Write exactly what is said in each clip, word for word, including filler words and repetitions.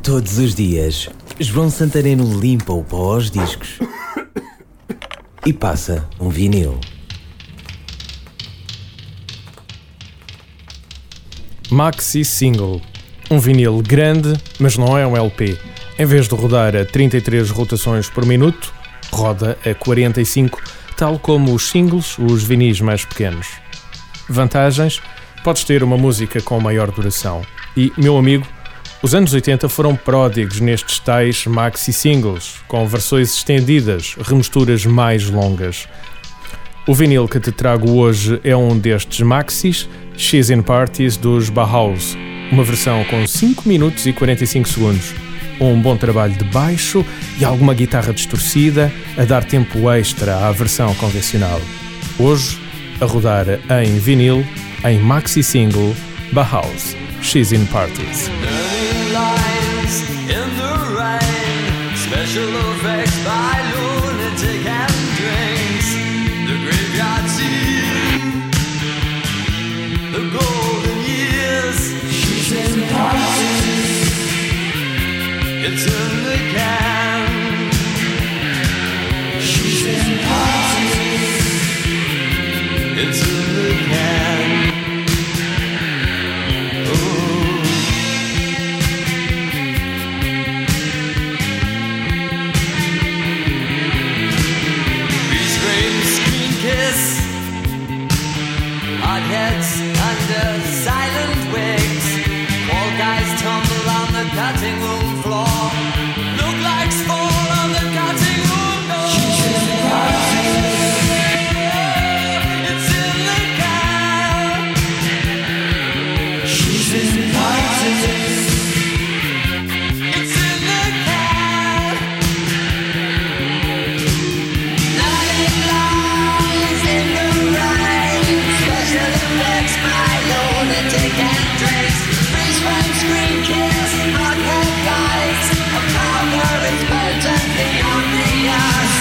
Todos os dias, João Santareno limpa o pó aos discos e passa um vinil. Maxi Single. Um vinil grande, mas não é um L P. Em vez de rodar a trinta e três rotações por minuto, roda a quarenta e cinco, tal como os singles, os vinis mais pequenos. Vantagens? Podes ter uma música com maior duração. E, meu amigo, os anos oitenta foram pródigos nestes tais maxi singles, com versões estendidas, remisturas mais longas. O vinil que te trago hoje é um destes maxis, She's in Parties dos Bauhaus, uma versão com cinco minutos e quarenta e cinco segundos. Um bom trabalho de baixo e alguma guitarra distorcida a dar tempo extra à versão convencional. Hoje, a rodar em vinil, em maxi single, Bauhaus, She's in Parties. Special effects by lunatic and drinks. The graveyard scene, the golden years. She's in parties. It's in the can. She's in parties. It's in the can. Heads under silent wigs. All guys tumble on the cutting room floor. Look like fall on the cutting room floor. She's in the parties. It's in the can. She's in the parties. It's in the can. Night lies in the rain. Special effects by lunatic and drinks. Freeze frame, screen kiss, hot-head guys. A powder is potent beyond the eyes.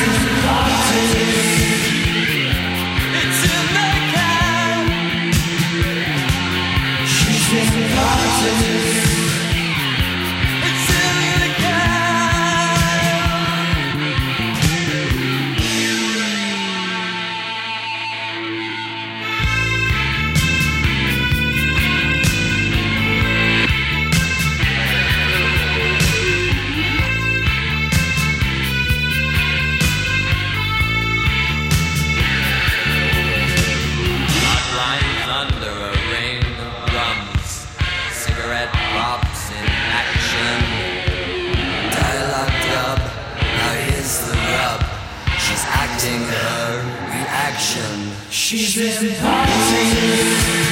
It's in the can. She's in the parties. It's in the can. She's in parties.